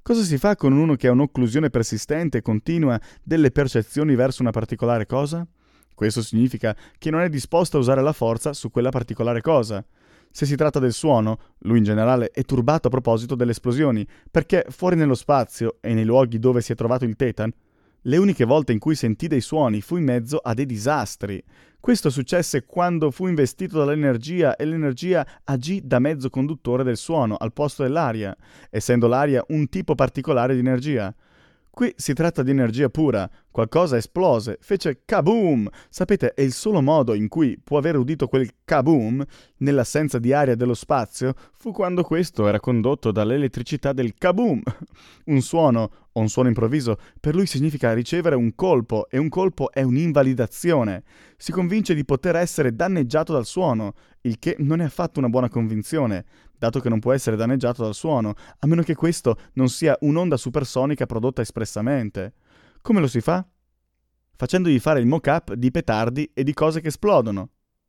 Cosa si fa con uno che ha un'occlusione persistente e continua delle percezioni verso una particolare cosa? Questo significa che non è disposto a usare la forza su quella particolare cosa. Se si tratta del suono, lui in generale è turbato a proposito delle esplosioni, perché fuori nello spazio e nei luoghi dove si è trovato il Tetan, le uniche volte in cui sentì dei suoni fu in mezzo a dei disastri. Questo successe quando fu investito dall'energia e l'energia agì da mezzo conduttore del suono al posto dell'aria, essendo l'aria un tipo particolare di energia. Qui si tratta di energia pura, qualcosa esplose, fece kaboom! Sapete, è il solo modo in cui può aver udito quel kaboom, nell'assenza di aria dello spazio, fu quando questo era condotto dall'elettricità del kaboom. Un suono, o un suono improvviso, per lui significa ricevere un colpo, e un colpo è un'invalidazione. Si convince di poter essere danneggiato dal suono, il che non è affatto una buona convinzione, dato che non può essere danneggiato dal suono, a meno che questo non sia un'onda supersonica prodotta espressamente. Come lo si fa? Facendogli fare il mock-up di petardi e di cose che esplodono.